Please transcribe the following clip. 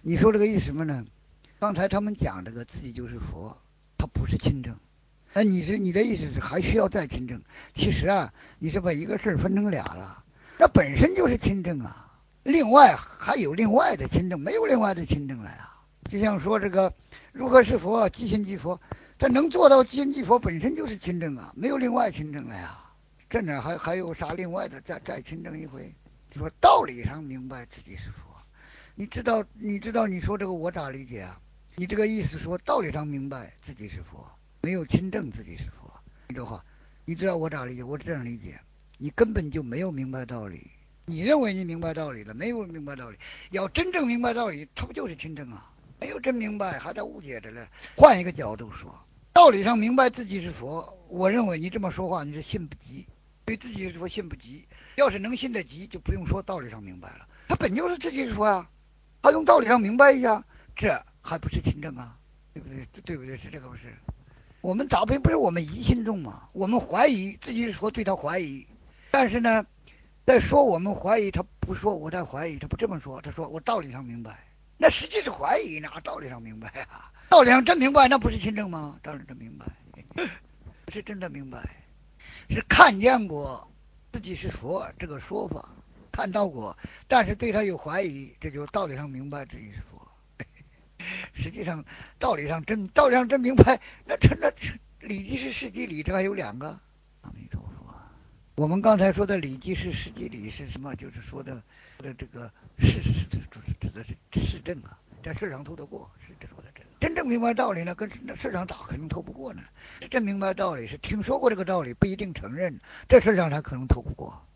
你说这个意思什么呢？刚才他们讲这个自己就是佛，他不是亲证。你的意思是还需要再亲证？其实啊，你是把一个事儿分成俩了，那本身就是亲证啊。另外还有另外的亲证，没有另外的亲证了呀。就像说这个如何是佛，即心即佛，他能做到即心即佛，本身就是亲证啊，没有另外亲证了呀。这哪还有啥另外的再亲证一回？就说道理上明白自己是佛，你知道你说这个我咋理解啊？你这个意思说道理上明白自己是佛，没有亲证自己是佛，这话你知道我咋理解？我这样理解，你根本就没有明白道理。你认为你明白道理了，没有明白道理。要真正明白道理，他不就是亲证啊？没有真明白，还在误解着呢。换一个角度说，道理上明白自己是佛，我认为你这么说话，你是信不及，对自己是佛信不及。要是能信得及，就不用说道理上明白了。他本就是自己是佛呀，他用道理上明白一下，这还不是亲证啊？对不对？对不对？是这个不是？我们早不是我们疑心重嘛？我们怀疑自己是佛，对他怀疑，但是呢，在说我们怀疑，他不说我在怀疑，他不这么说，他说我道理上明白，那实际是怀疑，哪道理上明白啊？道理上真明白，那不是亲证吗？道理真明白，不是真的明白，是看见过自己是佛这个说法，看到过，但是对他有怀疑，这就道理上明白自己是佛。实际上道理上真明白，那理即是事即理，这还有两个。阿弥陀佛。我们刚才说的理即是事即理是什么？就是说的这个指的是事证啊，在事上透得过，是这说的这个。真正明白道理呢，跟事上咋可能透不过呢？真明白道理是听说过这个道理，不一定承认，这事上他可能透不过。